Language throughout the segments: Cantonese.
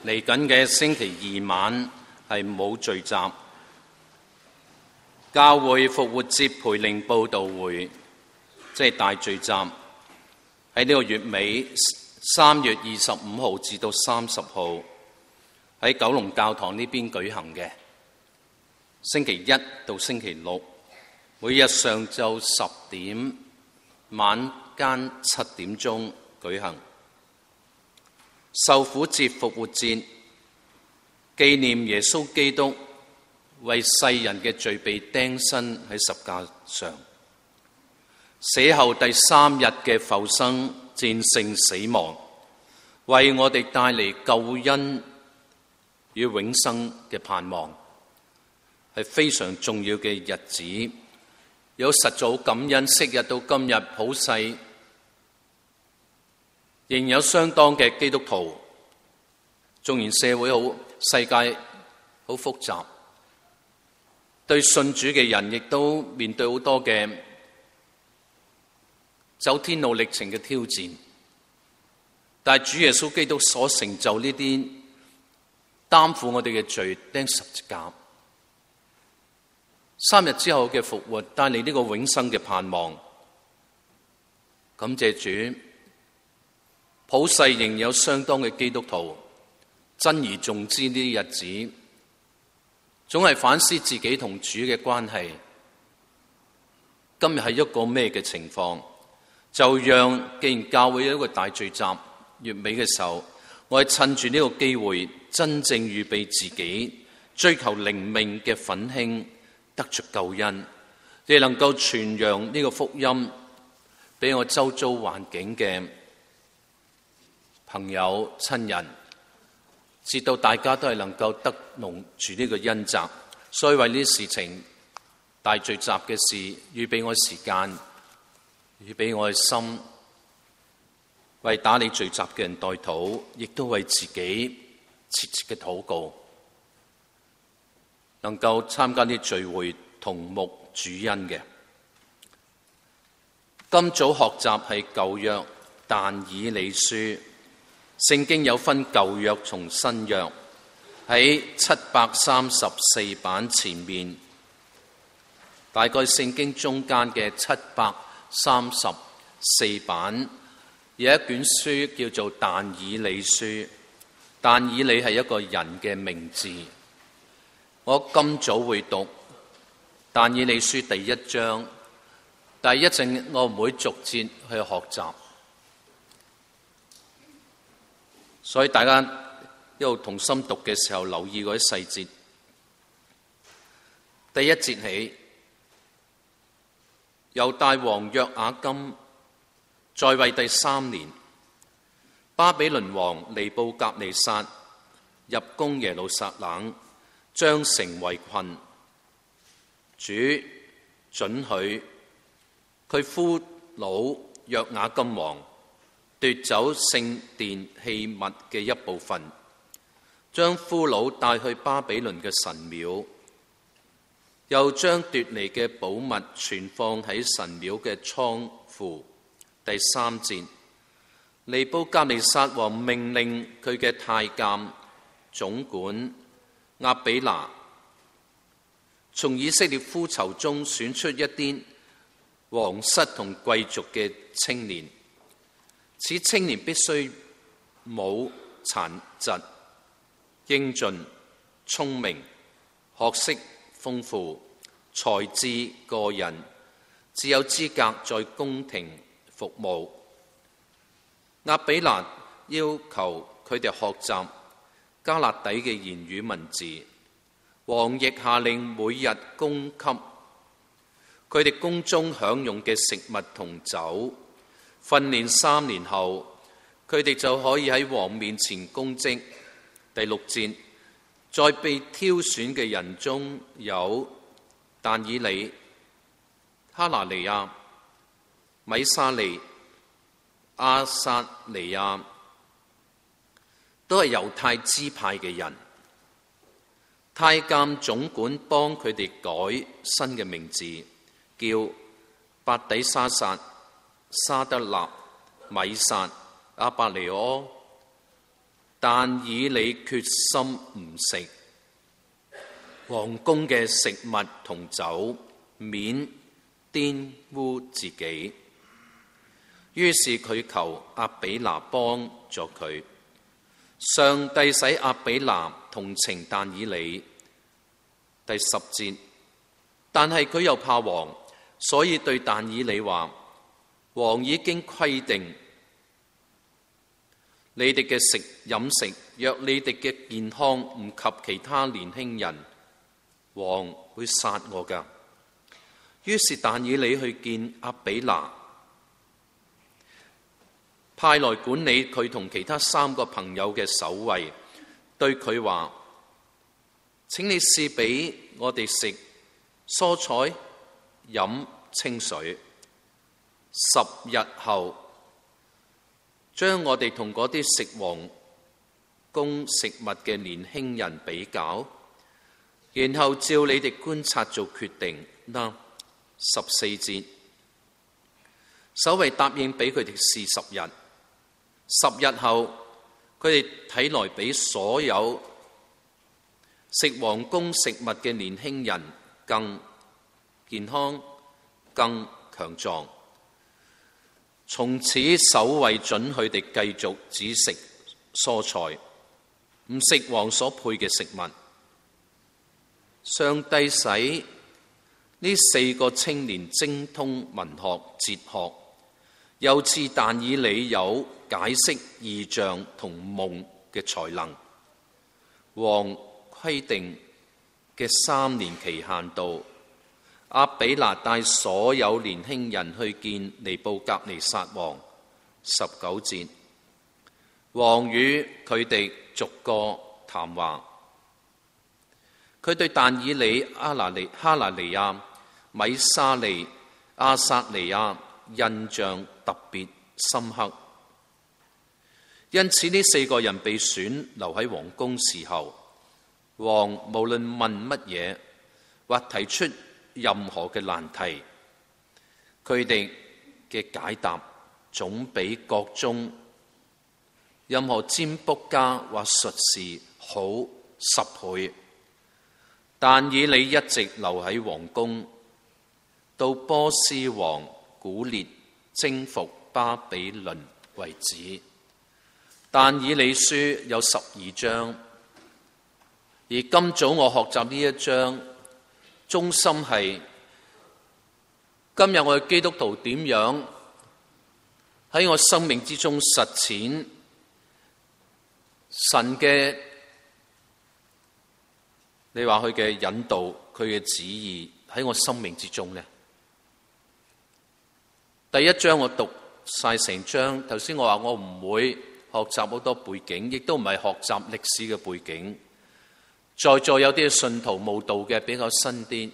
嚟緊嘅星期二晚係冇聚集，教會復活節培靈佈道會，即係大聚集，喺呢個月尾3月25號至到30號喺九龍教堂呢邊舉行嘅，星期一到星期六，每日上晝10點，晚間7點鐘舉行。受苦節復活節，紀念耶穌基督為世人嘅罪被釘身喺十架上，死後第3日嘅復生，戰勝死亡，為我哋帶嚟救恩與永生嘅盼望，係非常重要嘅日子。有實在好感恩，昔日到今日普世仍有相當嘅基督徒，縱然社會好、世界好複雜，對信主嘅人亦都面對好多嘅走天路歷程嘅挑戰。但係主耶穌基督所成就呢啲擔負我哋嘅罪，釘十字架，3日之後嘅復活，帶嚟呢個永生嘅盼望。感謝主，普世仍有相當嘅基督徒珍而重之呢啲日子，總係反思自己同主嘅關係。今日係一個咩嘅情況？就讓既然教會有一個大聚集，月尾嘅時候，我係趁住呢個機會，真正預備自己，追求靈命嘅奮興，得着救恩，亦能夠傳揚呢個福音俾我周遭環境嘅朋友親人，直到大家都係能夠得蒙住呢個恩澤。所以為呢啲事情，大聚集嘅事，預備我時間，預備我嘅心，為打理聚集嘅人代禱，亦都為自己切切嘅禱告，能夠參加啲聚會，同沐主恩嘅。今早學習係舊約但以理書，聖經有分舊約同新約，喺734版前面，大概聖經中間嘅734版有一卷書叫做但以理書。但以理係一個人嘅名字。我今早會讀但以理書第1章，但係一陣我唔會逐節去學習，所以大家一路同心讀嘅時候，留意嗰啲細節。第1節起，猶大王約雅金在位第3年，巴比倫王尼布甲尼撒入攻耶路撒冷，將城圍困。主准許佢俘虜約雅金王，奪走聖殿器物嘅一部分，將俘虜帶去巴比倫嘅神廟，又將奪嚟嘅寶物存放喺神廟嘅倉庫。第3節，尼布甲尼撒王命令佢嘅太監總管押比拿從以色列夫囚中選出一啲皇室同貴族嘅青年，此青年必須冇殘疾、英俊、聰明、學識豐富、才智過人，只有資格在宮廷服務。押比拿要求佢哋學習加勒底嘅言語文字，王亦下令每日供給佢哋宮中享用嘅食物同酒。訓練3年後，佢哋就可以喺王面前供職。第6節，在被挑選嘅人中有但以理、哈拿尼亞、米沙利、阿撒尼亞，都係猶太支派嘅人。太監總管幫佢哋改新嘅名字，叫伯底沙撒、沙德納、米撒、阿伯尼柯。 但以理決心唔食王宮嘅食物同酒，免玷污自己。於是佢求亞比拿幫助佢。上帝使亞比拿同情但以理。第10節，但係佢又怕王，所以對但以理話：王已經規定，你哋嘅飲食，若你哋嘅健康唔及其他年輕人，王會殺我㗎。於是但以理去見亞比拿，派來管理佢同其他3個朋友嘅守衛，對佢話：請你試俾我哋食蔬菜、飲清水。10日後，將我哋同嗰啲食王宮食物嘅年輕人比較，然後照你哋觀察做決定啦。14節，守衛答應俾佢哋試10日。10日後，佢哋睇來比所有食王宮食物嘅年輕人更健康、更強壯。從此守衛准佢哋繼續只食蔬菜，唔食王所配嘅食物。上帝使呢4個青年精通文學、哲學，又賜但以理有解釋異象同夢嘅才能。王規定嘅3年期限到，亞比拿帶所有年輕人去見尼布甲尼撒王。19節，王與佢哋逐個談話。佢對但以理、哈拿尼亞、米沙利、亞撒尼亞印象特別深刻，因此呢4個人被選留喺王宮侍候。王無論問乜嘢或提出任何嘅難題，佢哋嘅解答總比國中任何占卜家或術士好10倍。但以理一直留喺王宮，到波斯王古列征服巴比倫為止。但以理書有12章，而今早我學習呢一章，中心係今日我嘅基督徒點樣喺我生命之中實踐神嘅，你話佢嘅引導，佢嘅旨意喺我生命之中呢？第1章我讀晒成章，頭先我話我唔會學習好多背景，亦都唔係學習歷史嘅背景。在座有啲信徒慕道嘅比較新啲，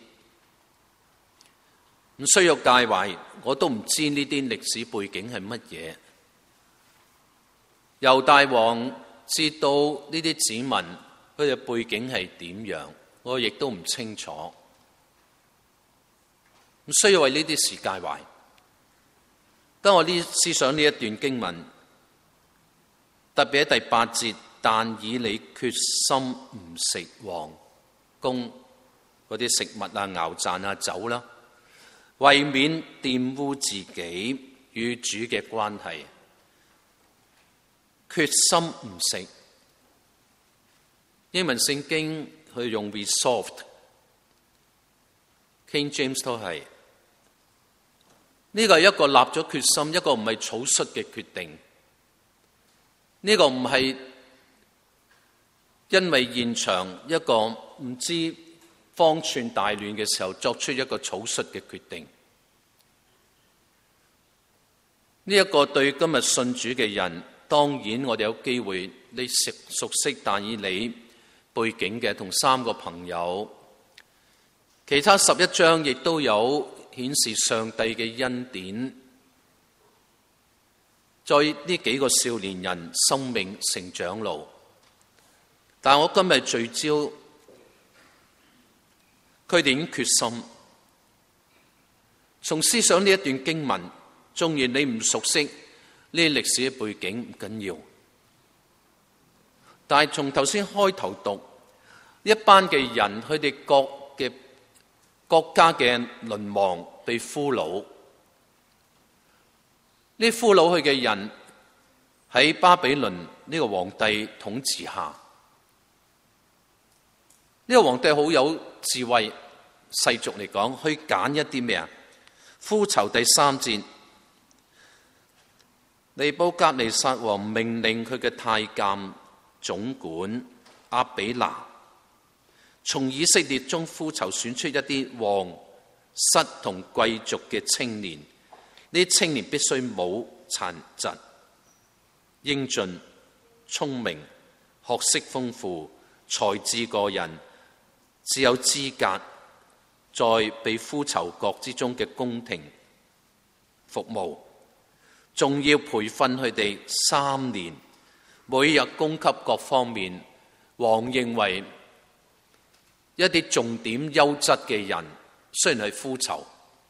唔需要介懷，我都唔知呢啲歷史背景係乜嘢。猶大王知道呢啲子民佢嘅背景係點樣，我亦都唔清楚，唔需要為呢啲事介懷。當我思想呢一段經文，特別喺第8節，但以理決心唔食王宮嗰啲食物啊、熬賺啊、酒啦，為免玷污自己與主嘅關係，決心唔食。英文聖經佢用 resolved，King James 都係。呢個係一個立咗決心，一個唔係草率嘅決定。呢個唔係因為現場一個唔知方寸大亂嘅時候作出一個草率嘅決定。呢一個對今日信主嘅人，當然我哋有機會，你熟悉但以理背景嘅同3個朋友，其他11章亦都有顯示上帝嘅恩典，在呢幾個少年人生命成長路。但我今日聚焦，佢哋已經決心。從思想呢一段經文，縱然你唔熟悉呢啲歷史嘅背景唔緊要， 但係從頭先開頭讀，一班嘅人，佢哋國家嘅淪亡被俘虜，呢俘虜佢嘅人喺巴比倫呢個皇帝統治下，呢個皇帝好有智慧，世俗嚟講，去揀一啲咩啊？夫囚第3節，尼布甲尼撒王命令佢嘅太監總管阿比拿，從以色列中夫囚選出一啲王室同貴族嘅青年，呢啲青年必須冇殘疾、英俊、聰明、學識豐富、才智過人，只有資格在被夫囚國之中嘅宮廷服務，仲要培訓佢哋3年，每日供給各方面王認為一啲重點優質嘅人，雖然係夫囚，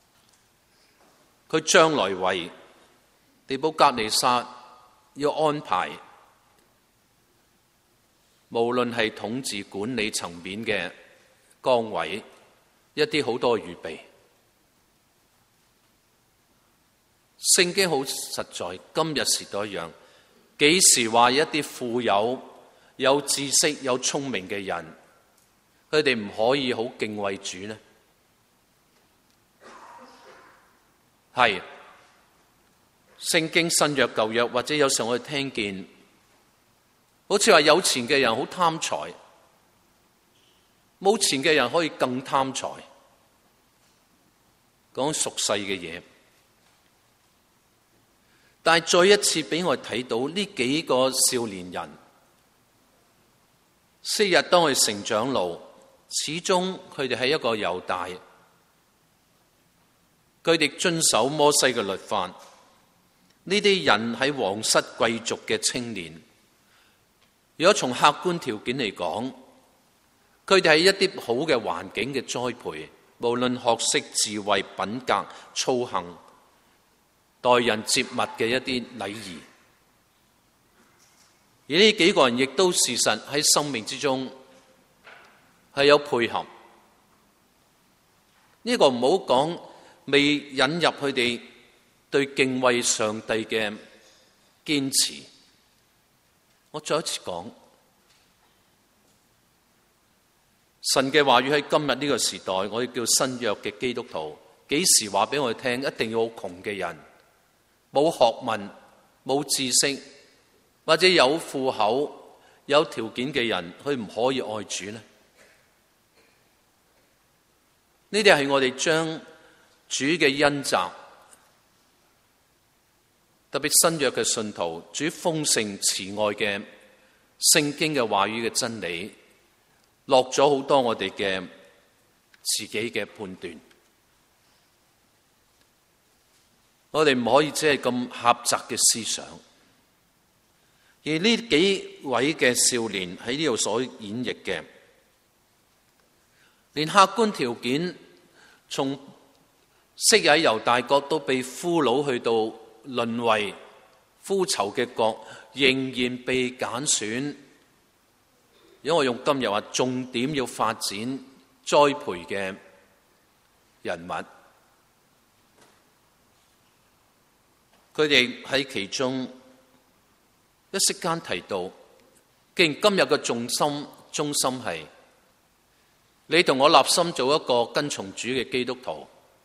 佢將來為尼布甲尼撒要安排，無論係統治管理層面嘅崗位，一啲好多預備。聖經好實在，今日時代一樣，幾時話一啲富有、有知識、有聰明嘅人，佢哋唔可以好敬畏主呢？係聖經新約舊約，或者有時候我哋聽見，好似話有錢嘅人好貪財，冇錢嘅人可以更貪財，講俗世嘅嘢。但係再一次俾我哋睇到呢幾個少年人，昔日當佢成長路，始終佢哋係一個猶大，佢哋遵守摩西嘅律法。呢啲人喺皇室貴族嘅青年，如果從客觀條件嚟講，佢哋係一啲好嘅環境嘅栽培，無論學識、智慧、品格、操行、待人接物嘅一啲禮儀，而呢幾個人亦都事實喺生命之中係有配合。呢個唔好講未引入佢哋對敬畏上帝嘅堅持。我再一次講，神嘅話語喺今日呢個時代，我哋叫新約嘅基督徒，幾時話俾我哋聽，一定要好窮嘅人，冇學問、冇知識，或者有富口、有條件嘅人，佢唔可以愛主呢？呢啲係我哋將主嘅恩澤，特別新約嘅信徒，主豐盛慈愛嘅聖經嘅話語嘅真理，落咗好多我哋嘅自己嘅判斷。我哋唔可以只係咁狹窄嘅思想。而呢幾位嘅少年喺呢度所演繹嘅，連客觀條件，從昔日喺猶大國都被俘虜去到淪為夫囚嘅國，仍然被揀選。如果我用今日話重點要發展栽培嘅人物，佢哋喺其中一息間提到，既然今日嘅中心係你同我立心做一個跟從主嘅基督徒，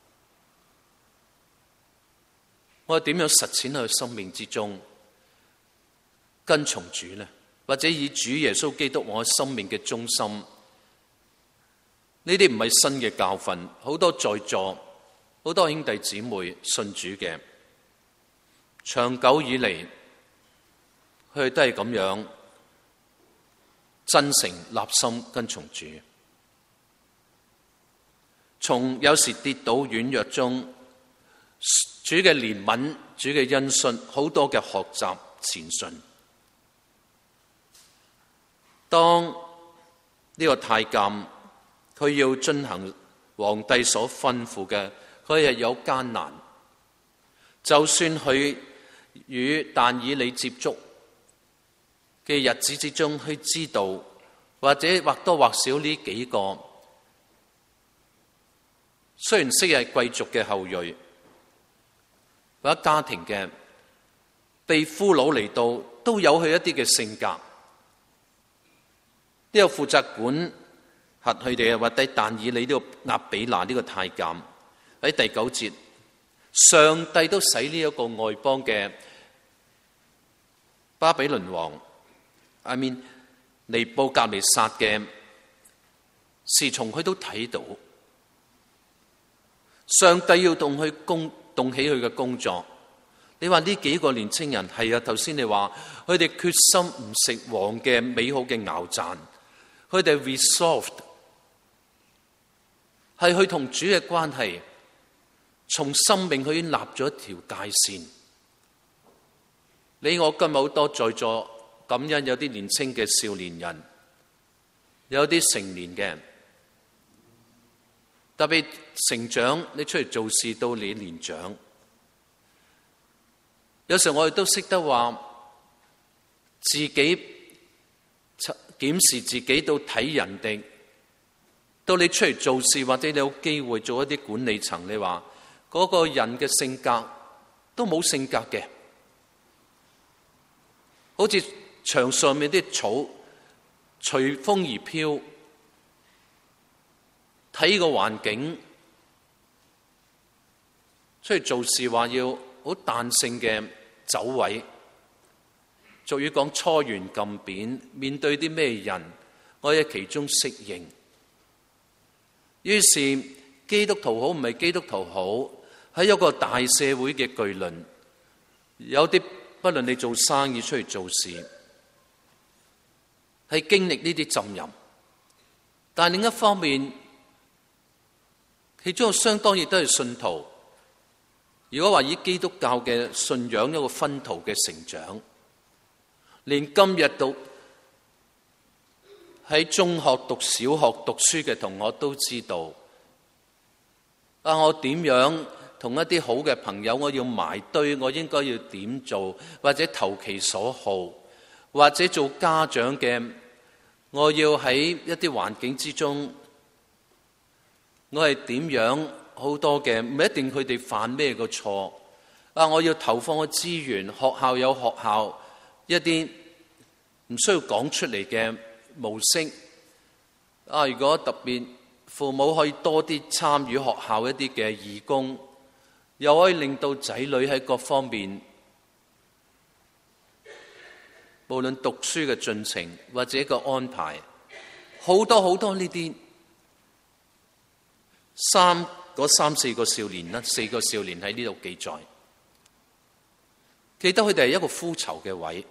我點樣實踐喺生命之中跟從主呢？或者以主耶穌基督我生命嘅中心？呢啲唔係新嘅教訓，好多在座好多兄弟姊妹信主嘅，長久以嚟佢哋都係咁樣真誠立心跟從主。從有時跌倒軟弱中，主嘅憐憫、主嘅恩信，好多嘅學習前進。當呢個太監佢要進行皇帝所吩咐嘅，佢係有艱難。就算佢與但以理接觸， 嘅日子之中去知道，或者或多或少呢幾個雖然昔日係貴族嘅後裔，或者家庭嘅被俘虜嚟到，都有佢一啲嘅性格。呢個負責管轄佢哋嘅或者但以理呢個押比拿呢個太監喺第9節，上帝都使呢一個外邦嘅巴比倫王尼布甲尼撒嘅侍從，佢都睇到上帝要動起佢嘅工作。你話呢幾個年青人係啊，頭先你話佢哋決心唔食王嘅美好嘅肴饌，佢哋 resolved 係佢同主嘅關係，從生命佢已經立咗一條界線。你我今日好多在座感恩，有啲年青嘅少年人，有啲成年嘅，特別成長，你出嚟做事到你年長，有時候我哋都識得話自己檢視自己，到睇人哋，到你出嚟做事或者你有機會做一啲管理層，你話嗰個人嘅性格都冇性格嘅，好似牆上面啲草隨風而飄，睇個環境出嚟做事話要好彈性嘅走位，俗語講搓圓撳扁，面對啲咩人我喺其中適應。於是基督徒好唔係基督徒好，喺一個大社會嘅巨輪，有啲不論你做生意出嚟做事，係經歷呢啲浸淫。但另一方面，其中有相當亦都係信徒。如果話以基督教嘅信仰一個薰陶嘅成長，連今日到喺中學讀小學讀書嘅同學都知道，我點樣同一啲好嘅朋友，我要埋堆，我應該要點做，或者投其所好，或者做家長嘅，我要喺一啲環境之中，我係點樣好多嘅，唔一定佢哋犯咩個錯，我要投放嘅資源，學校有學校一啲唔需要講出嚟嘅模式。如果特別父母可以多啲參與學校一啲嘅義工，又可以令到仔女喺各方面，無論讀書嘅進程或者個安排，好多好多呢啲三四個少年啦，4個少年喺呢度記載，記得佢哋係一個呼籌嘅位，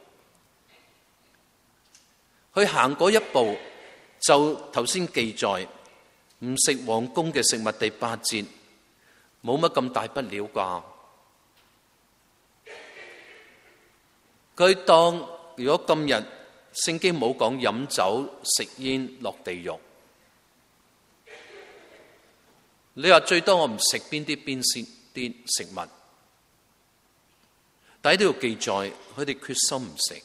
去行嗰一步，就頭先記載唔食皇宮嘅食物，第8節冇乜咁大不了啩。佢當如果今日聖經冇講飲酒食煙落地獄，你話最多我唔食邊啲食物，但喺呢度記載佢哋決心唔食，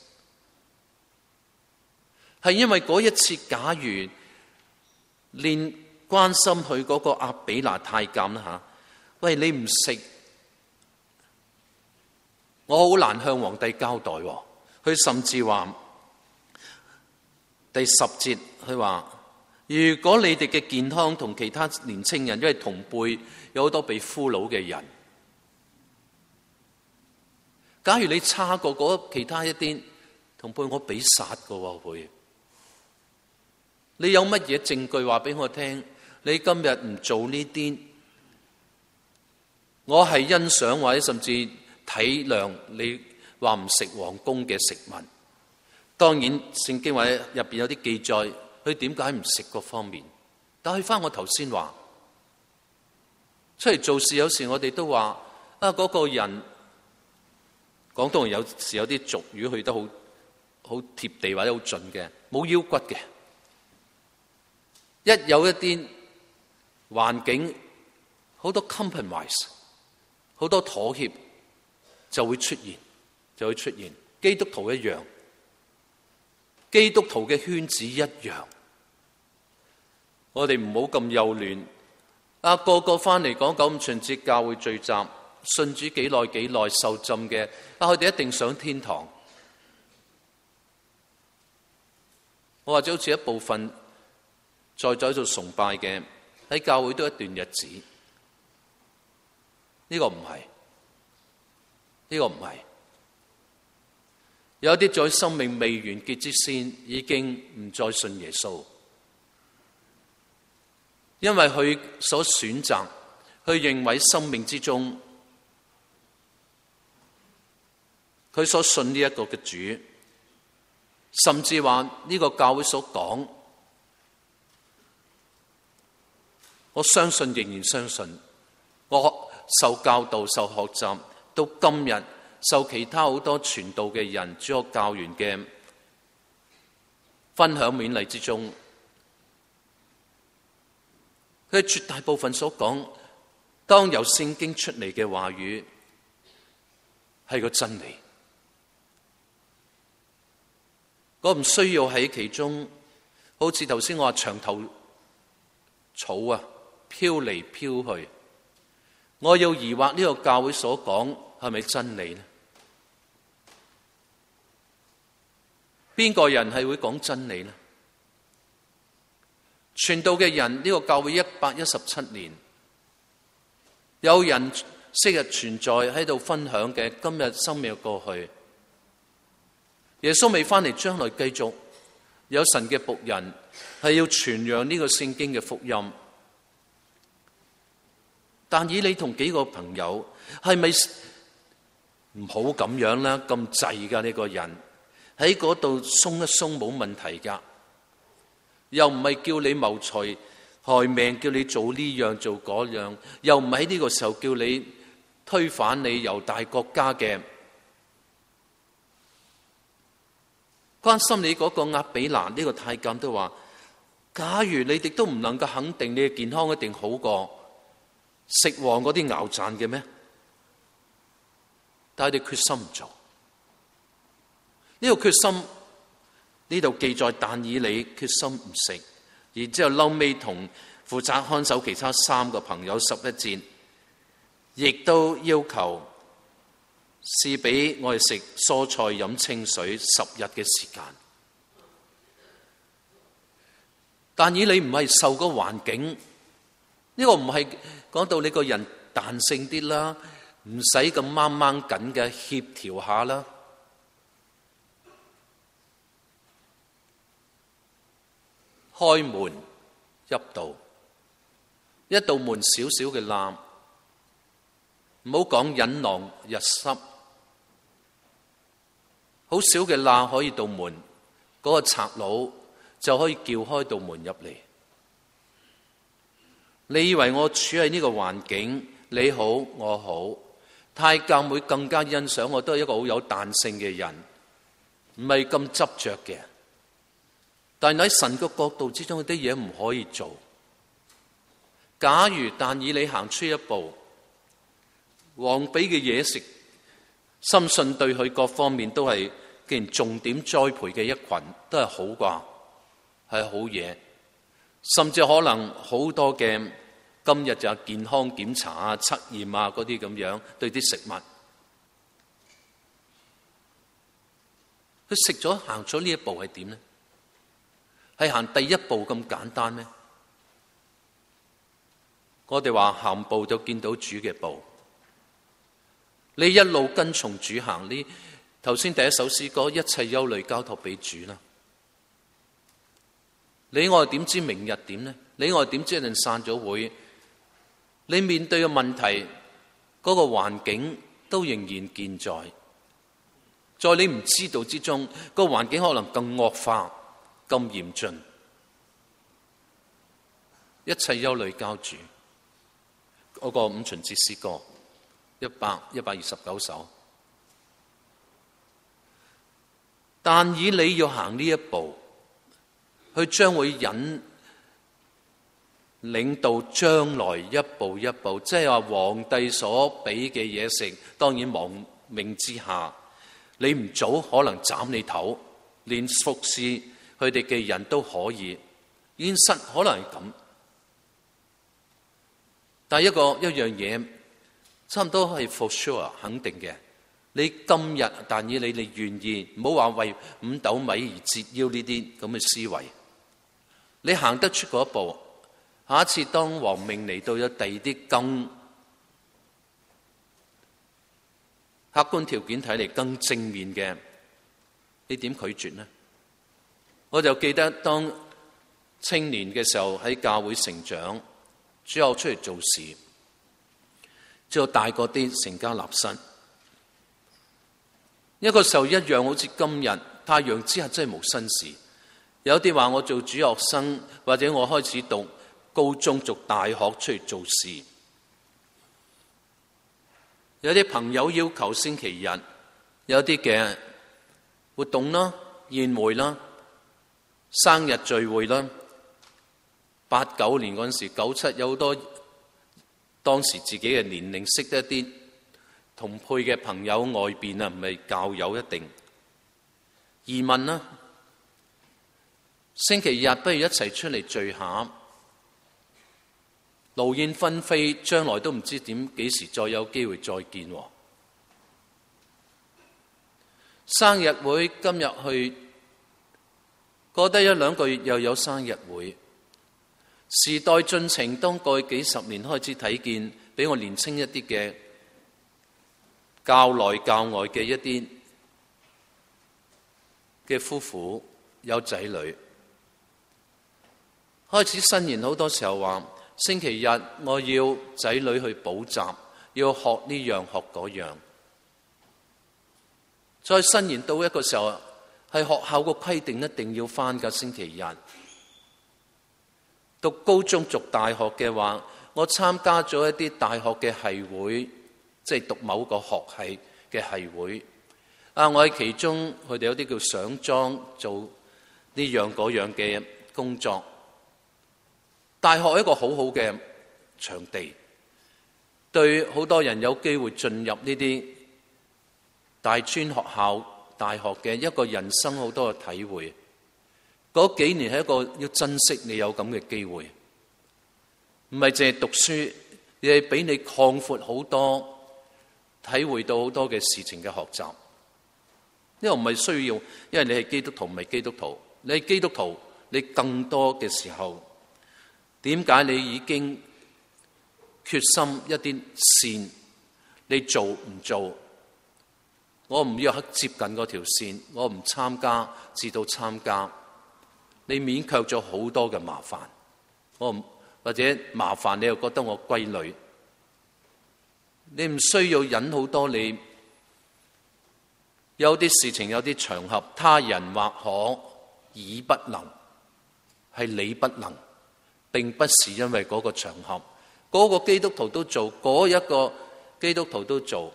係因為嗰一次，假如連關心佢嗰個押比拿太監啦，喂，你唔食，我好難向皇帝交代。佢甚至話第10節，佢話如果你哋嘅健康同其他年青人，因為同輩有好多被俘虜嘅人，假如你差過嗰其他一啲同輩，我俾殺㗎會。你有乜嘢證據話俾我聽？你今日唔做呢啲，我係欣賞或者甚至體諒你話唔食皇宮嘅食物。當然聖經或者入邊有啲記載，佢點解唔食嗰方面？但係翻我頭先話，出嚟做事有時我哋都話嗰個人，廣東人有時有啲俗語去得好貼地或者好盡嘅，冇腰骨嘅。一有一啲環境好多 compromise， 好多妥協就會出現。基督徒一樣， 基督徒嘅圈子一樣。我哋唔好咁幼嫩，個個翻嚟講九五旬節教會聚集，信主幾耐受浸嘅，佢哋一定上天堂。我或者好似一部分在座喺度崇拜嘅，喺教會都一段日子，呢個唔係，呢個唔係。有啲在生命未完結之先，已經唔再信耶穌，因為佢所選擇，佢認為生命之中，佢所信呢一個嘅主，甚至話呢個教會所講，我相信，仍然相信，我受教導、受學習，到今日受其他好多傳道嘅人、主學教員嘅分享勉勵之中，佢絕大部分所講，當由聖經出嚟嘅話語係個真理。我唔需要喺其中，好似頭先我話牆頭草啊，飄嚟飄去。我要疑惑呢個教會所講係咪真理呢？邊個人係會講真理呢？傳道嘅人，呢個教會117年，有人昔日存在喺度分享嘅，今日生命過去。耶穌未翻嚟，將來繼續有神嘅僕人係要傳揚呢個聖經嘅福音。但以你同幾個朋友係咪唔好咁樣啦？咁滯噶，呢個人喺嗰度鬆一鬆冇問題噶，又唔係叫你謀財害命，叫你做呢樣做嗰樣，又唔係喺呢個時候叫你推翻你猶大國家嘅。關心你嗰個押比蘭呢個太監都話，假如你哋都唔能夠肯定你嘅健康一定好過食王嗰啲牛賺嘅咩？但係你決心唔做，呢個決心呢度記載，但以理決心唔食，然之後後尾同負責看守其他3個朋友11節，亦都要求試俾我哋食蔬菜飲清水10日嘅時間。但以理唔係受個環境，呢個唔係講到你個人彈性啲啦，唔使咁掹掹緊嘅，協調下啦。開門入道，一道門少少嘅罅，唔好講引狼入室，好少嘅罅可以到門，嗰個賊佬就可以撬開道門入嚟。你以為我處喺呢個環境，你好我好，太監會更加欣賞我，都係一個好有彈性嘅人，唔係咁執着嘅。但係喺神嘅角度之中，有啲嘢唔可以做。假如但以理行出一步，王俾嘅嘢食，深信對佢各方面都係既然重點栽培嘅一群，都係好啩，係好嘢。甚至可能好多嘅今日就健康檢查啊、測驗啊嗰啲咁樣，對啲食物，佢食咗行咗呢一步係點呢？係行第一步咁簡單咩？我哋話行步就見到主嘅步，你一路跟從主行，呢頭先第一首詩歌，一切憂慮交託俾主啦。你我點知明日點呢？你我點知一陣散咗會？你面對嘅問題，嗰個環境都仍然健在，在你唔知道之中，個環境可能更惡化。咁嚴峻，一切憂慮交主。嗰個五旬節詩歌129首。但以理要行呢一步，佢將會領導將來一步一步，即係話皇帝所俾嘅嘢食，當然亡命之下，你唔早可能斬你頭。 連服侍佢哋嘅人都可以。現實可能係咁，但係一樣嘢差唔多係 for sure 肯定嘅。你今日但以你願意，唔好話為5斗米而折腰呢啲咁嘅思維，你行得出嗰一步，下一次當王命嚟到有第二啲更客觀條件睇嚟更正面嘅，你點拒絕呢？我就記得當青年嘅時候喺教會成長，之後出嚟做事，之後大個啲成家立室。一個時候一樣好似今日，太陽之下真係無新事。有啲話我做主學生，或者我開始讀高中、讀大學出嚟做事。有啲朋友要求星期日有啲嘅活動啦、宴會啦、生日聚會啦。89年嗰陣時，97有好多當時自己嘅年齡識得一啲同配嘅朋友外邊啊，唔係教友一定移民啦。星期日不如一齊出嚟聚下，勞燕分飛，將來都唔知幾時再有機會再見。生日會今日去，過得1-2個月又有生日會。時代進程，當過去幾十年開始睇見，比我年輕一啲嘅教內教外嘅一啲嘅夫婦有仔女，開始申言好多時候話星期日我要仔女去補習，要學呢樣學嗰樣。再申言到一個時候係學校個規定一定要返㗎星期日。讀高中讀大學嘅話，我參加咗一啲大學嘅系會，即係讀某個學系嘅系會。我喺其中，佢哋有啲叫上莊做呢樣嗰樣嘅工作。大學係一個好好嘅場地，對好多人有機會進入呢啲大專學校、大學嘅一個人生好多嘅體會。嗰幾年係一個要珍惜你有咁嘅機會，唔係淨係讀書，而係俾你擴闊好多，體會到好多嘅事情嘅學習。因為唔係需要，因為你係基督徒唔係基督徒，你係基督徒，你更多嘅時候，點解你已經決心一啲線，你做唔做？我唔要接近嗰條線，我唔參加，至到參加。你勉強咗好多嘅麻煩，或者麻煩你又覺得我歸類，你唔需要忍好多。你有啲事情有啲場合，他人或可以不能，係你不能，並不是因為嗰個場合，嗰個基督徒都做，嗰一個基督徒都做。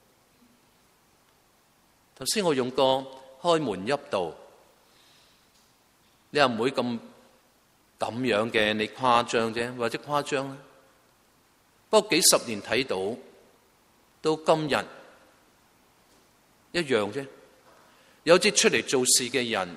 頭先我用個開門泣道。你又唔會咁樣嘅，你誇張啫，或者誇張啦。不過幾十年睇到今日一樣啫。有啲出嚟做事嘅人，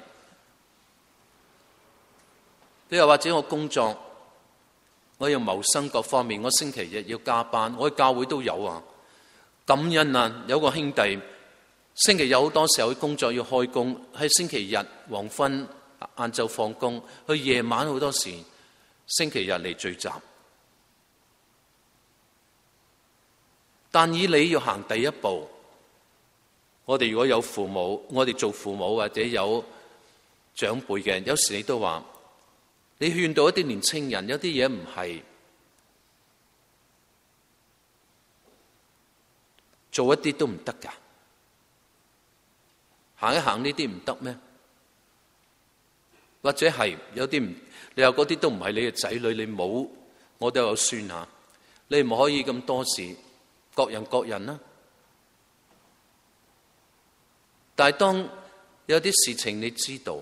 你又或者我工作，我要謀生各方面，我星期日要加班，我喺教會都有啊。感恩啊，有個兄弟星期日好多時候去工作要開工，喺星期日黃昏。晏晝放工，去夜晚好多時星期日嚟聚集。但以你要行第一步，我哋如果有父母，我哋做父母或者有長輩嘅，有時你都話，你勸到一啲年青人，有啲嘢唔係做一啲都唔得㗎，行一行呢啲唔得咩？或者係有啲唔，你話嗰啲都唔係你嘅仔女，你冇，我都有孫吓，你唔可以咁多事，各人各人啦。但係當有啲事情你知道，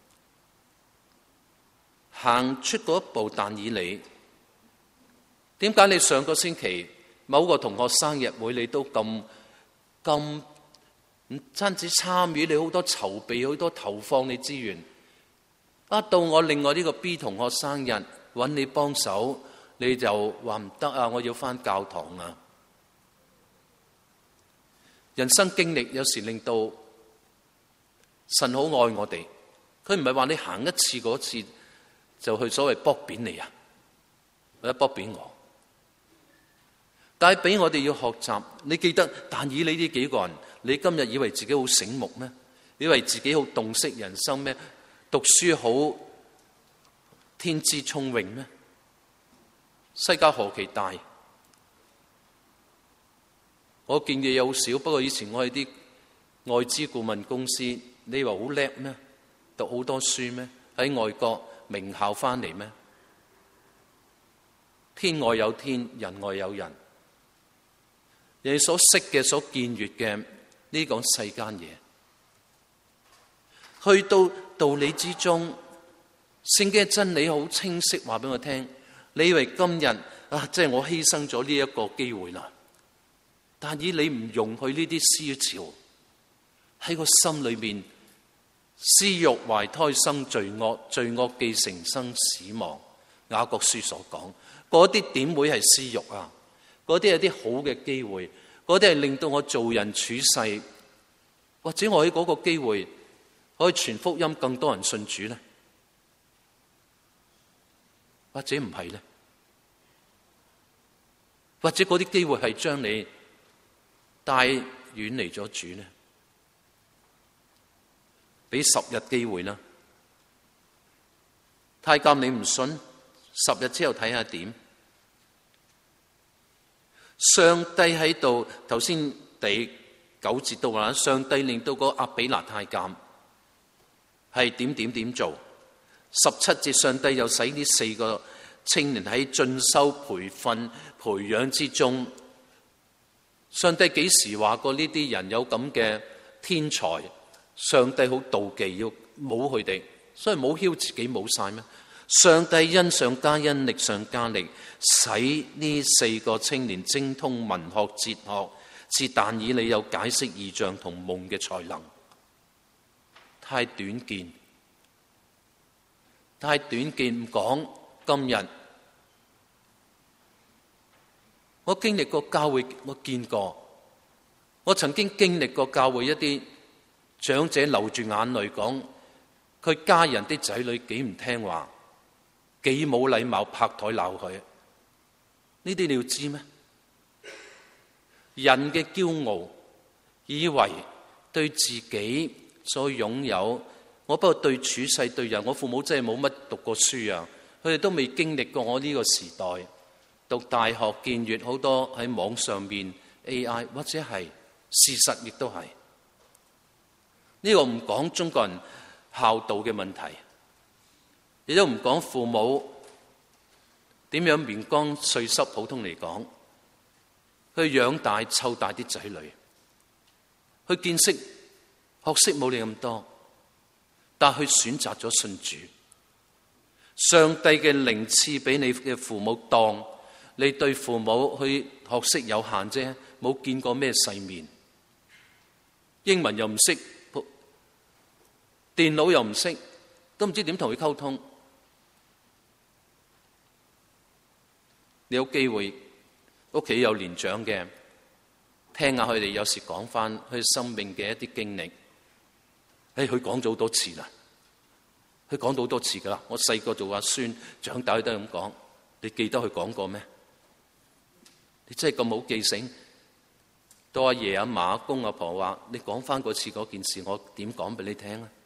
行出嗰一步，但以你，點解你上個星期某個同學生日會你都咁唔單止參與，你好多籌備，好多投放你資源。到我另外呢個 B 同學生日，揾你幫手，你就話唔得啊！我要返教堂啊！人生經歷有時令到神好愛我哋，佢唔係話你行一次嗰次就去所謂卜扁你啊，或者卜扁我。但係俾我哋要學習，你記得但以理呢幾個人，你今日以為自己好醒目咩？以為自己好洞悉人生咩？讀書好天資聰穎咩？世界何其大！我見嘅嘢好少，不過以前我係啲外資顧問公司，你以為好叻咩？讀好多書咩？喺外國名校翻嚟咩？天外有天，人外有人。你所識嘅、所見閱嘅呢個世間嘢，去到道理之中，聖經嘅真理好清晰，話俾我聽。你以為今日即係我犧牲咗呢一個機會啦？但以你唔容許呢啲思潮喺個心裏面，私欲懷胎生罪惡，罪惡既成生死亡。雅各書所講嗰啲點會係私欲啊？嗰啲係啲好嘅機會，嗰啲係令到我做人處世，或者我喺嗰個機會可以傳福音，更多人信主呢？或者唔係呢？或者嗰啲機會係將你帶遠離咗主呢？俾10日機會啦，太監你唔信，10日之後睇下點。上帝喺度，頭先第9節都話，上帝令到個亞比拿太監係點做。17節，上帝又使呢4個青年喺進修、培訓、培養之中。上帝幾時話過呢啲人有咁嘅天才？上帝好妒忌，要冇佢哋，所以冇囂自己冇晒咩？上帝恩上加恩，力上加力，使呢4個青年精通文學、哲學，是但以理有解釋異象同夢嘅才能。太短見，太短見，唔講今日。我經歷過教會，我見過，我曾經經歷過教會一啲長者流住眼淚講，佢家人啲仔女幾唔聽話，幾冇禮貌，拍台鬧佢。呢啲你要知咩？人嘅驕傲，以為對自己所擁有，我不過對處世對人，我父母真係冇乜讀過書啊，佢哋都未經歷過我呢個時代。讀大學見閱好多喺網上面 AI， 或者係事實亦都係。呢個唔講中國人孝道嘅問題，亦都唔講父母點樣面光碎濕，普通嚟講，去養大湊大啲仔女，去見識學識冇你咁多，但係佢選擇咗信主。上帝嘅靈賜俾你嘅父母，當你對父母去學識有限啫，冇見過咩世面，英文又唔識，電腦又唔識，都唔知點同佢溝通。你有機會屋企有年長嘅，聽下佢哋有時講翻佢生命嘅一啲經歷。佢講咗好多次啦，佢講到好多次噶啦。我細個做阿孫，長大都係咁講。你記得佢講過咩？你真係咁冇記性？到阿爺阿嫲阿公阿婆話你講翻嗰次嗰件事，我點講俾你聽啊？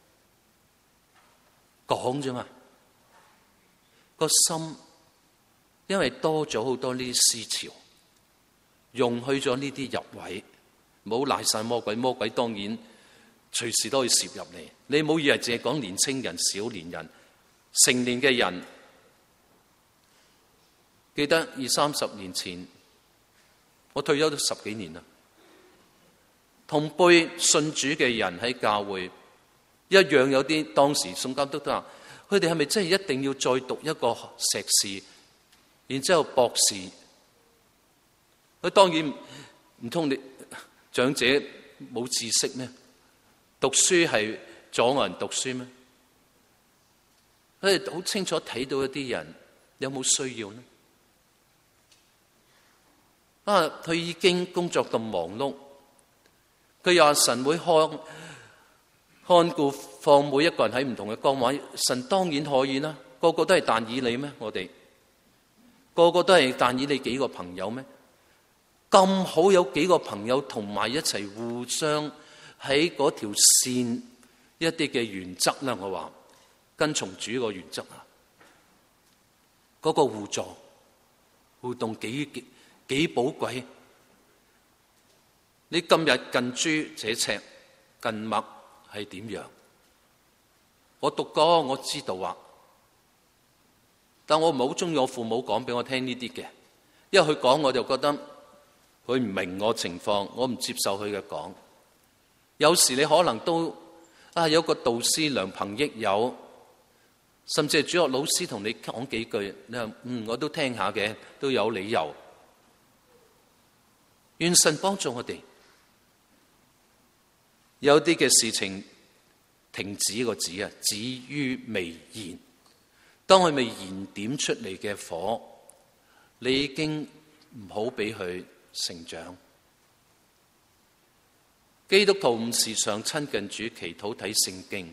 講啫嘛，個心因為多咗好多呢啲思潮，容許咗呢啲入位，唔好賴晒魔鬼。魔鬼當然隨時都可以攝入嚟。你唔好以為淨係講年青人、小年人，成年嘅人。記得20-30年前，我退休都10幾年啦。同輩信主嘅人喺教會一樣，有啲當時宋監督都話：佢哋係咪真係一定要再讀一個碩士，然之後博士？佢當然唔通你長者冇知識咩？讀書係阻礙人讀書咩？佢哋好清楚睇到一啲人有冇需要呢？佢已經工作咁忙碌，佢又話神會看顧放每一個人喺唔同嘅崗位，神當然可以啦。個個都係但以理咩？我哋個個都係但以理幾個朋友咩？咁好有幾個朋友同埋一齊互相喺嗰條線一啲嘅原則啦，我話跟從主個原則啊，嗰個互助互動幾寶貴。你今日近朱者赤，近墨係點樣？我讀過，我知道啊，但我唔係好中意我父母講俾我聽呢啲嘅，因為佢講我就覺得佢唔明我情況，我唔接受佢嘅講。有時你可能都有個導師良朋益友，甚至係主學老師同你講幾句，你話我都聽下嘅，都有理由。願神幫助我哋，有啲嘅事情停止個止啊，止於微燃。當佢未燃點出嚟嘅火，你已經唔好俾佢成長。基督徒唔時常親近主，祈禱睇聖經。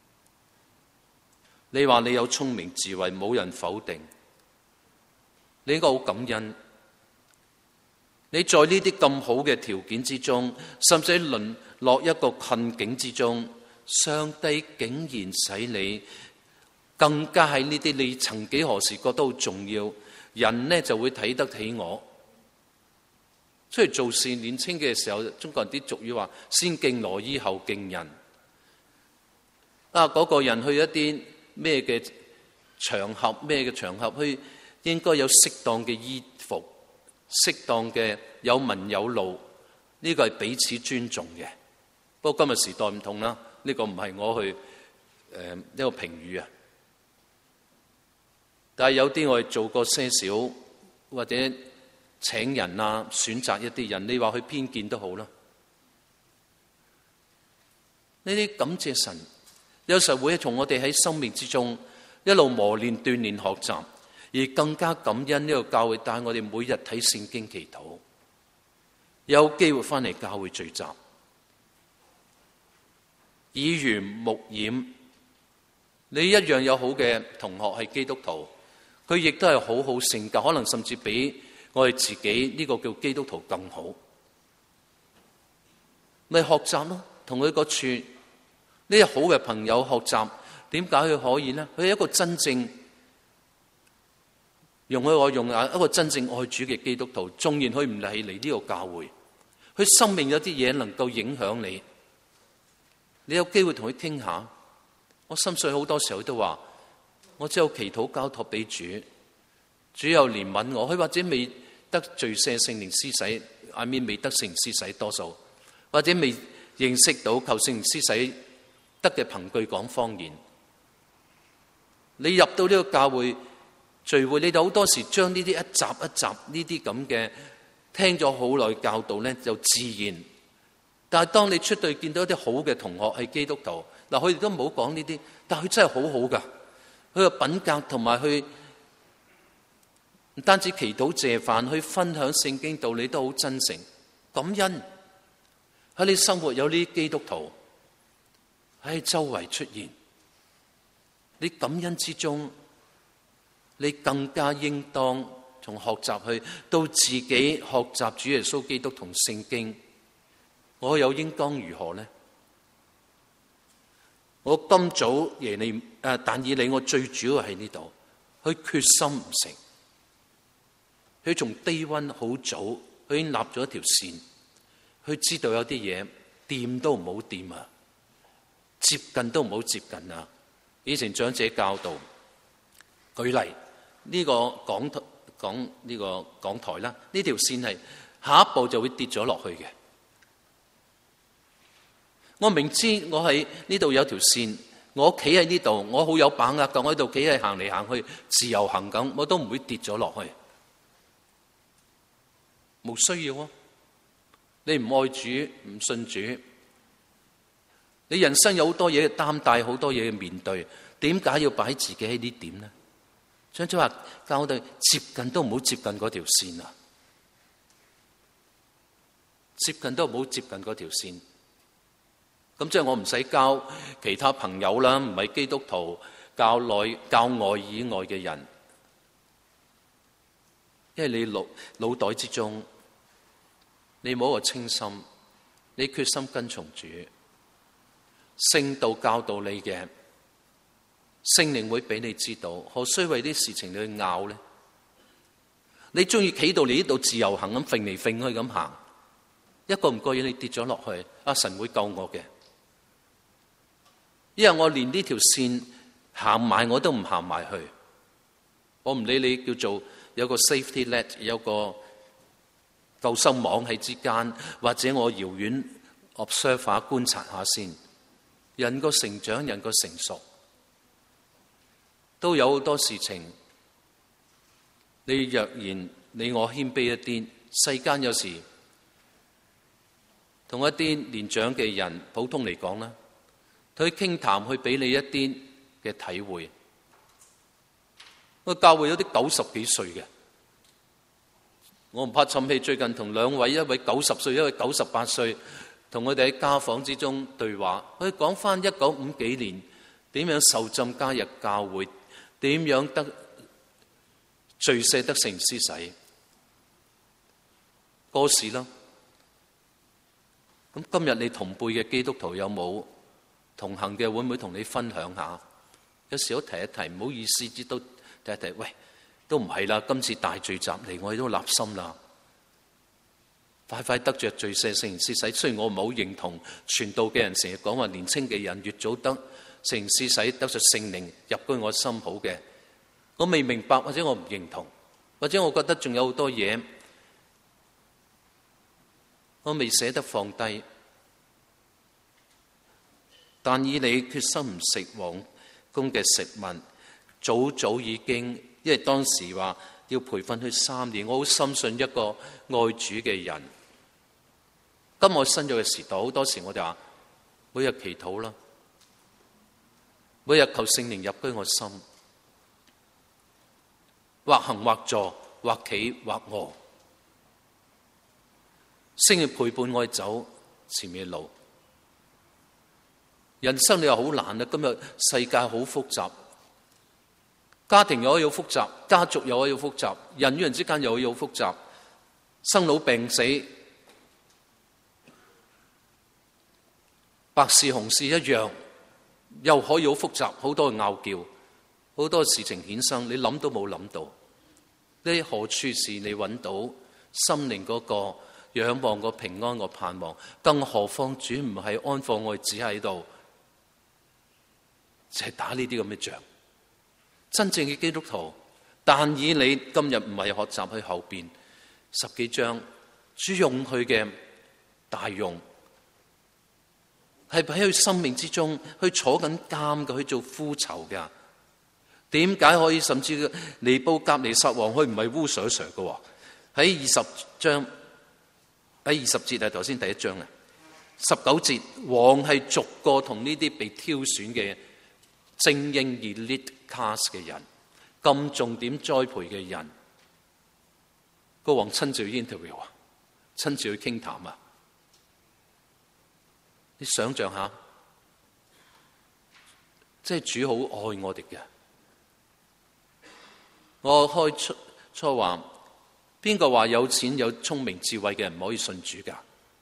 你話你有聰明智慧，冇人否定。你應該好感恩。你在呢啲咁好嘅條件之中，甚至淪落一個困境之中，上帝竟然使你更加喺呢啲你曾幾何時覺得好重要，人呢就會睇得起我。出嚟做事，年輕嘅時候，中國人啲俗語話先敬羅衣後敬人。嗰個人去一啲咩嘅場合，去應該有適當嘅衣服，適當嘅有文有路，呢個係彼此尊重嘅。不過今日時代唔同啦，呢個唔係我去一個評語啊。但係有啲我哋做過些少，或者請人啊，選擇一啲人，你話佢偏見都好啦。呢啲感謝神，有時候會從我哋喺生命之中一路磨練、鍛煉、學習，而更加感恩呢個教會帶我哋每日睇聖經祈禱，有機會翻嚟教會聚集，耳濡目染。你一樣有好嘅同學係基督徒，佢亦都係好好性格，可能甚至比我哋自己呢個叫基督徒更好。咪學習咯，同佢個處呢個好嘅朋友學習，點解佢可以呢？佢係一個真正用一個真正愛主嘅基督徒，縱然佢唔係嚟呢個教會，佢生命有啲嘢能夠影響你，你有機會同佢傾下。我心水好多時候都話，我只有祈禱交託俾主，主有憐憫我。佢或者未得罪聖靈施洗未得聖靈施洗多數，或者未認識到求聖靈施洗得嘅憑據講方言。你入到呢個教會聚會，你就好多時將呢啲一集一集呢啲咁嘅聽咗好耐教導咧，就自然。但係當你出去見到一啲好嘅同學係基督徒，嗱，佢哋都冇講呢啲，但係佢真係好好噶，佢嘅品格同埋佢唔單止祈禱謝飯，去分享聖經道理都好真誠感恩。喺你生活有呢啲基督徒喺周圍出現，你感恩之中，你更加應當從學習去到自己學習主耶穌基督同聖經。我又應當如何呢？我今早但以理，我最主要喺呢度，佢決心唔成。佢從低溫好早，佢已經立咗一條線，佢知道有啲嘢掂都唔好掂啊，接近都唔好接近啊。以前長者教導，舉例呢個講呢個講台啦，呢條線係下一步就會跌咗落去嘅。我明知我喺呢度有條線，我企喺呢度，我好有把握㗎，我喺度企喺行嚟行去，自由行咁，我都唔會跌咗落去，冇需要啊。 你唔愛主，唔信主，你人生有好多嘢擔帶，好多嘢要面對，點解要擺自己喺呢點呢？張主話教我哋接近都唔好接近嗰條線啊！接近都唔好接近嗰條線。咁即係我唔使交其他朋友啦，唔係基督徒，教內教外以外嘅人，因為你腦袋之中，你冇一個清心，你決心跟從主，聖道教導你嘅，聖靈會俾你知道，何須為啲事情你去拗呢？你中意企到你呢度自由行咁揈嚟揈去咁行，一個唔覺意你跌咗落去，神會救我嘅。因為我連呢條線行埋我都唔行埋去，我唔理你叫做有個 safety net， 有個救生網喺之間，或者我遙遠 observer 觀察下先。人個成長，人個成熟，都有好多事情。你若然你我謙卑一啲，世間有時同一啲年長嘅人，普通嚟講啦，佢傾談去俾你一啲嘅體會。個教會有啲90幾歲嘅，我唔怕沉氣。最近同兩位，一位90歲，一位98歲，同佢哋喺家訪之中對話，佢講翻1950幾年點樣受浸加入教會，點樣得罪赦得聖施洗，過時啦。咁今日你同輩嘅基督徒有冇同行嘅？會唔會同你分享下？有時候提一提，唔好意思，知都提一提。喂，都唔係啦，今次大聚集嚟，我哋都立心啦，快快得着罪赦聖施洗。雖然我唔係好認同傳道嘅人成日講話年青嘅人越早得聖施洗，得着聖靈入居我心好嘅，我未明白，或者我唔認同，或者我覺得仲有好多嘢我未捨得放低。但以你決心唔食王宮嘅食物，早已經，因為當時話要培訓佢3年，我好深信一個愛主嘅人。今我新約嘅時代，好多時我哋話每日祈禱啦，每日求聖靈入居我心，或行或坐，或企或臥，聖靈陪伴我走前面嘅路。人生你話好難啊！今日世界好複雜，家庭又可以好複雜，家族又可以好複雜，人與人之間又可以好複雜，生老病死，白事紅事一樣，又可以好複雜，好多拗撬，好多事情衍生，你諗都冇諗到。呢何處是你揾到心靈嗰個仰望個平安個盼望？更何況主唔係安放我哋只喺度，就係打呢啲咁嘅仗。真正嘅基督徒，但以你今日唔係學習去後邊10幾章，主用佢嘅大用，係喺佢生命之中去坐緊監嘅，去做夫囚嘅。點解可以甚至尼布甲尼撒王佢唔係烏索嘅喎？喺20章喺20節係頭先第1章啊，19節王係逐個同呢啲被挑選嘅精英 elite cast 嘅人，咁重點栽培嘅人，個王親自去 interview 啊，親自去傾談啊。你想象下，即係主好愛我哋嘅。我開初話，邊個話有錢有聰明智慧嘅人唔可以信主㗎？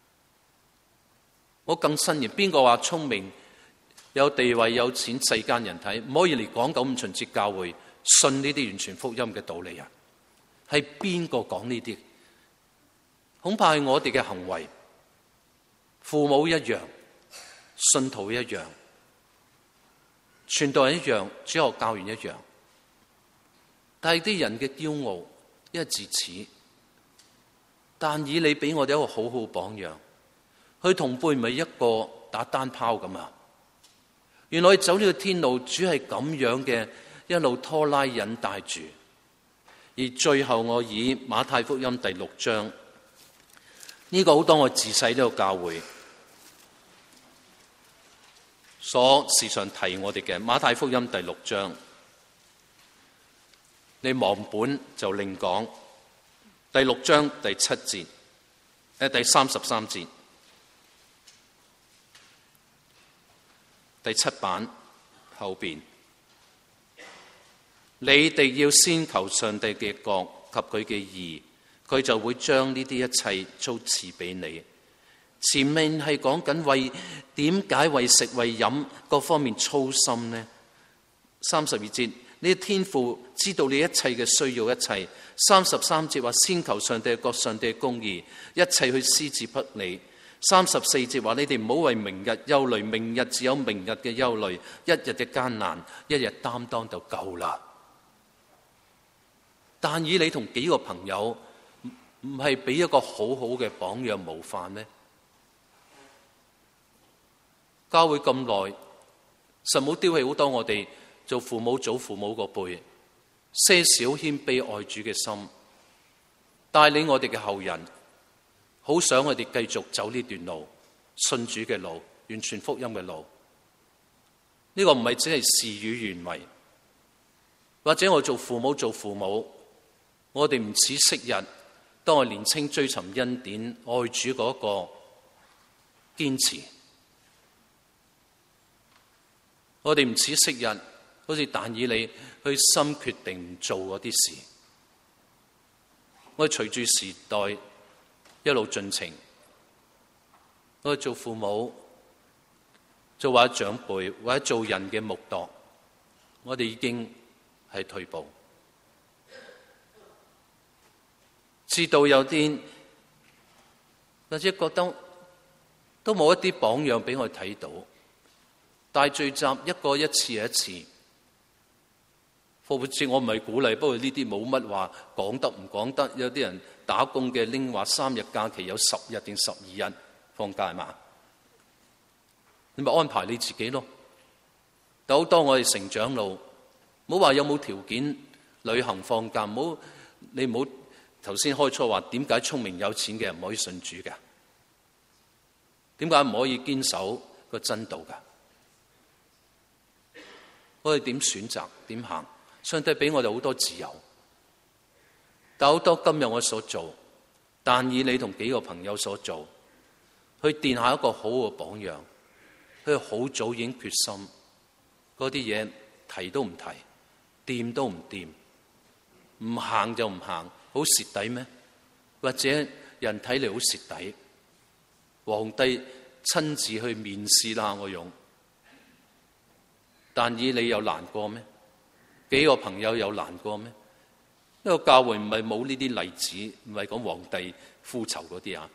我更新言，邊個話聰明有地位有錢世間人睇唔可以嚟港9旬節教會信呢啲完全福音嘅道理啊？係邊個講呢啲？恐怕係我哋嘅行為。父母一樣，信徒一樣，傳道人一樣，主學教員一樣。但係啲人嘅驕傲，一係自恃。但以你俾我哋一個好好榜樣，佢同輩唔係一個打單拋咁啊！原來走呢個天路，主係咁樣嘅一路拖拉引帶住。而最後我以馬太福音第6章呢個好多我自細呢個教會所時常提我哋嘅馬太福音第6章，你忘本就另講。第6章第7節，第33節，第7版後邊，你哋要先求上帝嘅國及佢嘅義，佢就會將呢啲一切都賜俾你。前面係講緊為點解為食為飲各方面操心呢？32節，你天父知道你一切嘅需要，一切。33節話先求上帝嘅國，上帝嘅公義，一切去施之不理。34節話你哋唔好為明日憂慮，明日只有明日嘅憂慮，一日嘅艱難，一日擔當就夠啦。但以你同幾個朋友唔係俾一個好好嘅榜樣模範咩？教會咁耐，神冇丟棄好多我哋做父母祖父母個輩些少謙卑愛主嘅心，帶領我哋嘅後人，好想我哋繼續走呢段路，信主嘅路，完全福音嘅路。呢個唔係只係事與願違，或者我做父母，我哋唔似昔日當我年青追尋恩典愛主嗰個堅持。我哋唔似昔日，好似但以理去心決定唔做嗰啲事。我哋隨住時代一路進程，我哋做父母，做或者長輩，或者做人嘅木度，我哋已經係退步。知道有啲或者覺得都冇一啲榜樣俾我睇到。大聚集一個一次又一次，復活節我唔係鼓勵，不過呢啲冇乜話講得唔講得。有啲人打工嘅拎話3日假期有10日定12日放假嘛，你咪安排你自己咯。但好多我哋成長路，唔好話有冇條件旅行放假，你唔好頭先開初話點解聰明有錢嘅人唔可以信主嘅？點解唔可以堅守個真道㗎？我哋點選擇點行？上帝俾我哋好多自由，但好多今日我所做，但以你同幾個朋友所做，去奠下一個好嘅榜樣，佢好早已經決心，嗰啲嘢提都唔提，掂都唔掂，唔行就唔行，好蝕底咩？或者人睇嚟好蝕底，皇帝親自去面試啦，我用。但以理有難過咩？幾個朋友有難過咩？呢個教會唔係冇呢啲例子，唔係講皇帝復仇嗰啲啊。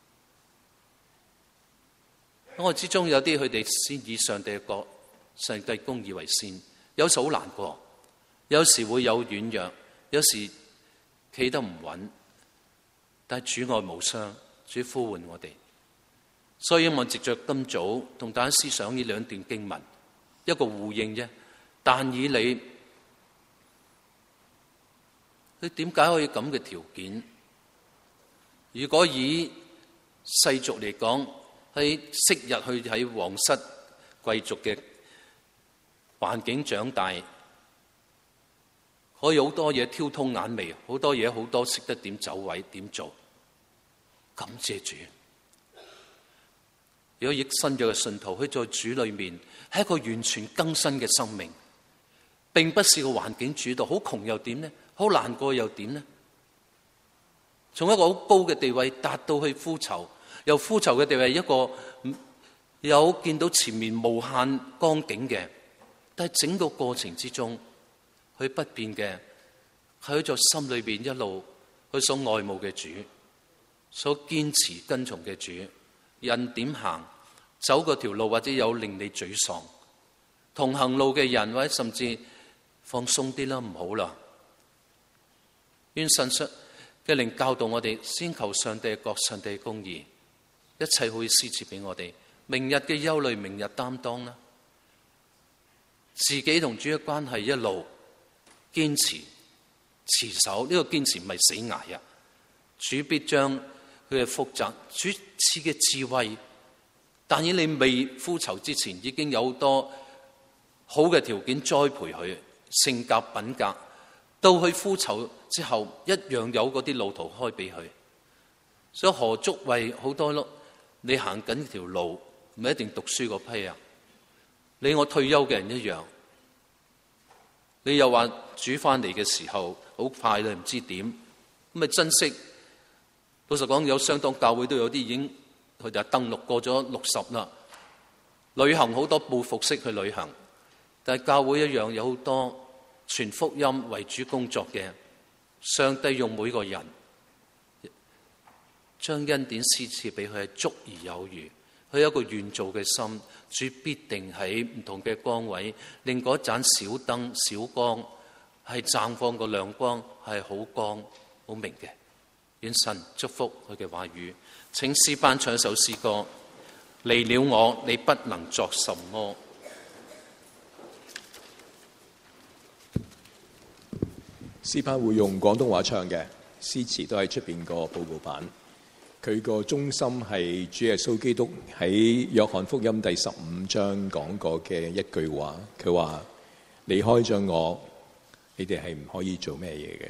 我之中有啲佢哋先以上帝嘅國、上帝公義為先，有時好難過，有時會有軟弱，有時企得唔穩，但係主愛無雙，主呼喚我哋。所以我藉着今早同大家思想呢兩段經文。一個互應啫，但以理佢點解可以咁嘅條件？如果以世俗嚟講，喺昔日去喺皇室貴族嘅環境長大，可以好多嘢挑通眼眉，好多嘢好多識得點走位點做。感謝主！如果益新約嘅信徒，佢在主裏面係一個完全更新嘅生命，並不是個環境主導，好窮又點呢？好難過又點呢？從一個好高嘅地位達到去呼求，由呼求嘅地位一個有見到前面無限光景嘅，但係整個過程之中，佢不變嘅係佢在心裏邊一路佢所愛慕嘅主，所堅持跟從嘅主。人點行走嗰條路，或者有令你沮喪，同行路嘅人或者甚至放鬆啲啦，唔好啦。願神嘅靈教導我哋，先求上帝嘅國、上帝嘅公義，一切可以施設俾我哋。明日嘅憂慮，明日擔當啦。自己同主嘅關係一路堅持持守，呢個堅持唔係死捱啊！主必將佢佢嘅福澤，主賜嘅智慧。但以理未呼求之前，已經有好多好嘅條件栽培佢，性格品格。到佢呼求之後，一樣有嗰啲路途開俾佢。所以何足為好多咯？你行緊條路，唔係一定讀書嗰批啊！你我退休嘅人一樣，你又話主翻嚟嘅時候好快啦，唔知點咁咪珍惜。老實講，有相當教會都有啲已經佢哋登錄過咗60啦，旅行好多報復式去旅行，但係教會一樣有好多傳福音為主工作嘅。上帝用每個人將恩典施賜俾佢係足而有餘，佢有一個願做嘅心，主必定喺唔同嘅光位，令嗰盞小燈小光係綻放個亮光，係好光好明嘅。願神祝福佢嘅話語。請詩班唱一首詩歌，離了我，你不能作什麼。 詩班會用廣東話唱嘅，詩詞都喺出邊個報告版。佢個中心係主耶穌基督喺約翰福音第15章講過嘅一句話，佢話離開咗我，你哋係唔可以做咩嘢嘅。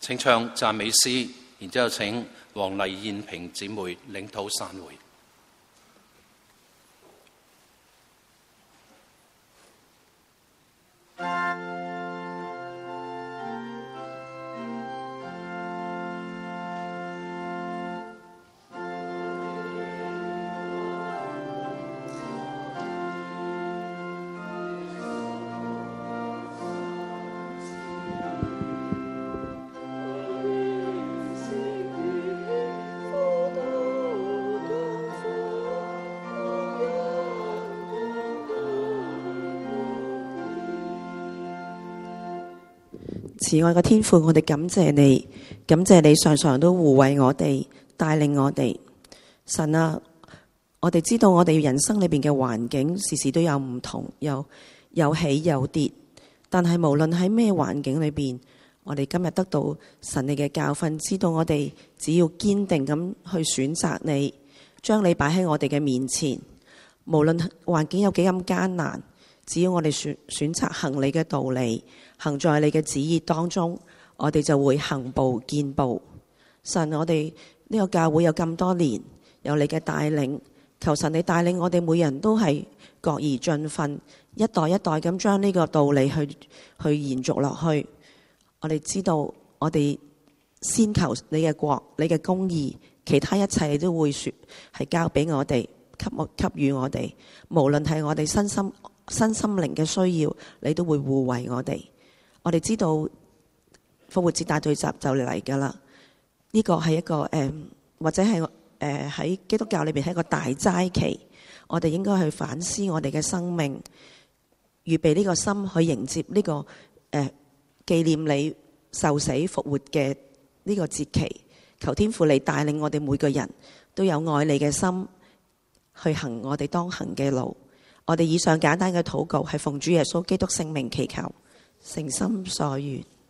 請唱讚美詩，然之後請黃麗燕萍姊妹領禱散會。 慈愛嘅天父，我哋感謝你，感謝你常常都護衛我哋，帶領我哋。神啊，我哋知道我哋人生裏邊嘅環境時時都有唔同，有起有跌，但係無論喺咩環境裏邊，我哋今日得到神你嘅教訓，知道我哋只要堅定咁去選擇你，將你擺喺我哋嘅面前，無論環境有幾咁艱難，只要我哋選擇行你嘅道理，行在你嘅旨意當中，我哋就會行步見步。神，我哋呢個教會有咁多年，有你嘅帶領，求神你帶領我哋每人都係各而進訓，一代一代咁將呢個道理去延續落去。我哋知道，我哋先求你嘅國，你嘅公義，其他一切你都會說係交俾我哋，給予我哋。無論係我哋身心靈嘅需要，你都會護衛我哋。我哋知道復活節大聚集就嚟㗎啦，呢個係一個或者係喺基督教裏邊係一個大齋期，我哋應該去反思我哋嘅生命，預備呢個心去迎接呢個紀念你受死復活嘅呢個節期。求天父你帶領我哋每個人都有愛你嘅心，去行我哋當行嘅路。我哋以上簡單嘅禱告係奉主耶穌基督聖名祈求，誠心所願。